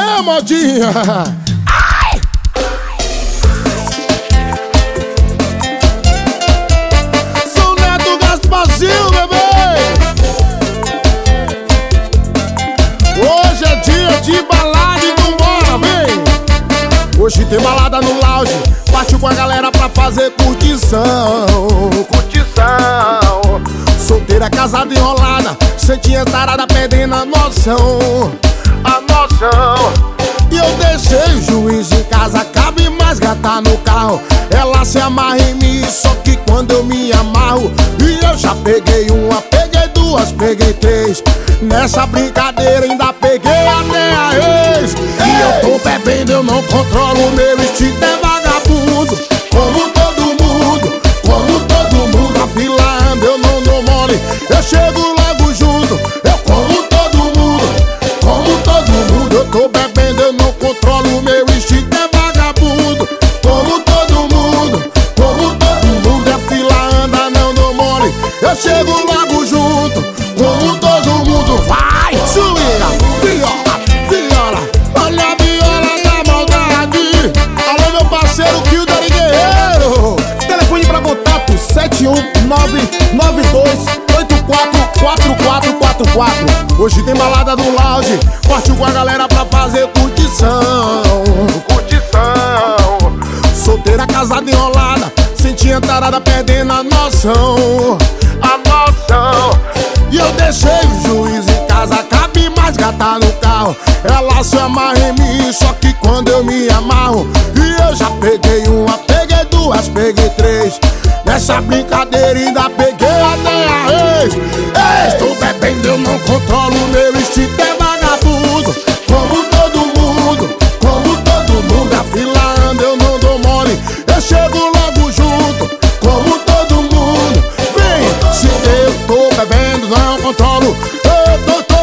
Aê, modinha! Ai! Sou Neto Gasparzinho, bebê! Hoje é dia de balada e vambora, vem! Hoje tem balada no lounge, partiu com a galera pra fazer curtição. Curtição. Solteira, casada, enrolada, sentinha tarada, perdendo a noção. A noção. E eu deixei o juiz em casa, cabe mais gata no carro. Ela se amarra em mim, só que quando eu me amarro. E eu já peguei uma, peguei duas, peguei três. Nessa brincadeira ainda peguei até a ex. E eu tô bebendo, eu não controlo o meu instinto, é vagabundo. Como todo mundo, como todo mundo. A fila anda, eu não dou mole, eu chego logo junto. Eu como todo mundo, eu tô bebendo, eu não controlo o meu instinto, é vagabundo. Como todo mundo, a fila anda, não dou mole, eu chego logo junto. Como todo mundo, vai, suíra, viola, viola, olha a viola da maldade. Alô, meu parceiro Kilder Guerreiro. Telefone pra contato 71992844444. Hoje tem balada no lounge, partiu com a galera pra fazer curtição. Curtição. Solteira, casada, enrolada, sentinha tarada, perdendo a noção. A noção. E eu deixei o juiz em casa, cabe mais gata no carro. Ela se amarra em mim, só que quando eu me amarro. E eu já peguei uma, peguei duas, peguei três. Nessa brincadeira ainda peguei até a ex. Estou bebendo, eu não controlo o meu instinto, é vagabundo. Como todo mundo, a fila anda, eu não dou mole, eu chego logo junto. Como todo mundo, vem, se eu tô bebendo, não controlo. Eu tô